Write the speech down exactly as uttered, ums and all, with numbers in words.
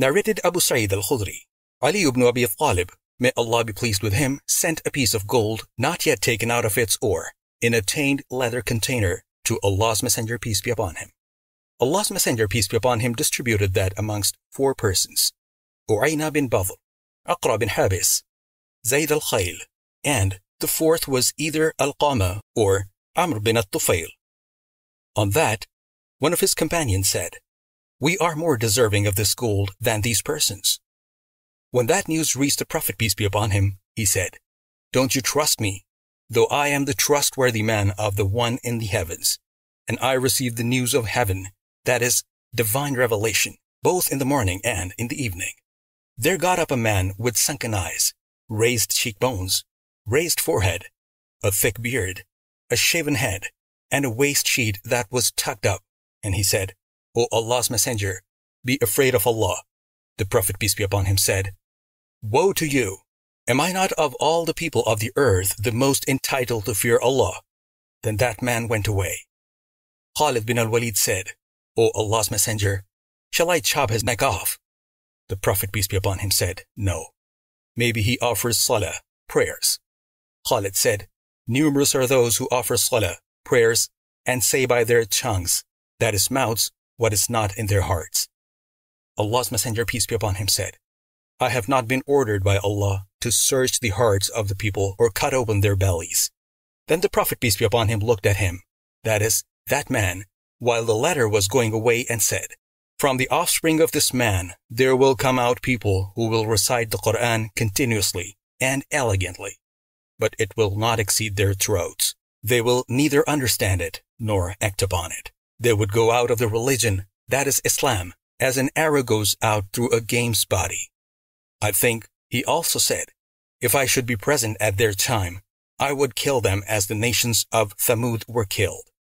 Narrated Abu Sa'id al-Khudri, Ali ibn Abi Talib, may Allah be pleased with him, sent a piece of gold not yet taken out of its ore in a tainted leather container to Allah's Messenger, peace be upon him. Allah's Messenger, peace be upon him, distributed that amongst four persons: U'ayna bin Badr, Aqra bin Habis, Zayd al-Khayl, and the fourth was either Al-Qama or Amr bin al-Tufail. On that, one of his companions said, "We are more deserving of this gold than these persons." When that news reached the Prophet, peace be upon him, he said, "Don't you trust me, though I am the trustworthy man of the One in the heavens, and I received the news of heaven, that is, divine revelation, both in the morning and in the evening. There got up a man with sunken eyes, raised cheekbones, raised forehead, a thick beard, a shaven head, and a waist sheet that was tucked up, and he said, 'O Allah's Messenger, be afraid of Allah.' The Prophet, peace be upon him, said, 'Woe to you! Am I not of all the people of the earth the most entitled to fear Allah?' Then that man went away. Khalid bin al-Walid said, 'O Allah's Messenger, shall I chop his neck off?' The Prophet, peace be upon him, said, 'No. Maybe he offers salah, prayers.' Khalid said, 'Numerous are those who offer salah, prayers, and say by their tongues, that is mouths, what is not in their hearts.' Allah's Messenger, peace be upon him, said, 'I have not been ordered by Allah to search the hearts of the people or cut open their bellies.' Then the Prophet, peace be upon him, looked at him, that is, that man, while the latter was going away, and said, 'From the offspring of this man there will come out people who will recite the Quran continuously and elegantly, but it will not exceed their throats. They will neither understand it nor act upon it. They would go out of the religion, that is Islam, as an arrow goes out through a game's body.' I think he also said, 'If I should be present at their time, I would kill them as the nations of Thamud were killed.'